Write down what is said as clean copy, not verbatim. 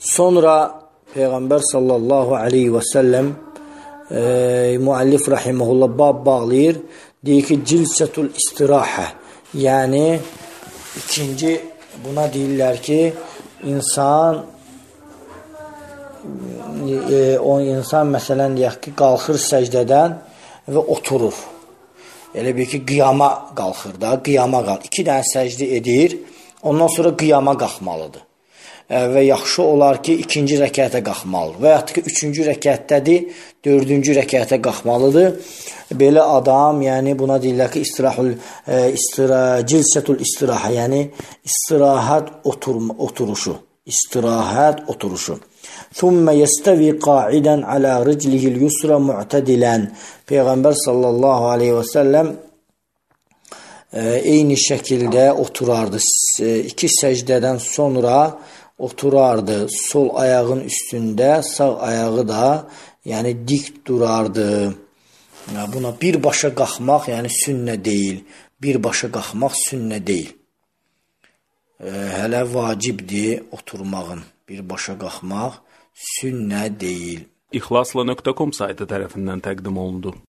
Sonra Peyğəmbər sallallahu aleyhi və səlləm müəllif rahimehullah bab bağlayır. Deyir ki, cilsətul istirahə. Yəni, ikinci buna deyirlər ki, insan məsələn deyək ki, qalxır səcdədən və oturur. Elə bir ki, qiyama qalxır da, qiyama qalxır. 2 dənə səcdə edir, ondan sonra qiyama qalxmalıdır. Və yaxşı olar ki, 2-ci rəkətə qalxmalıdır. Və yaxud ki, 3-cü rəkətdədir, 4-cü rəkətə qalxmalıdır. Belə adam, yəni buna deyirlər ki, cilsətul istirahə, yəni istirahət oturuşu. İstirahət oturuşu. Thumma yestavi qa'idan ala rijlihil yusra mu'tadilan. Peyğəmbər sallallahu aleyhi və səlləm eyni şəkildə oturardı. 2 səcdədən sonra oturardı. Sol ayağın üstündə, sağ ayağı da yəni dik durardı. Buna birbaşa qalxmaq, yəni sünnə deyil. Birbaşa qalxmaq sünnə deyil. Hələ vacibdir oturmağın. Birbaşa qalxmaq sünnə deyil. İxlasla.com saytı tərəfindən təqdim olundu.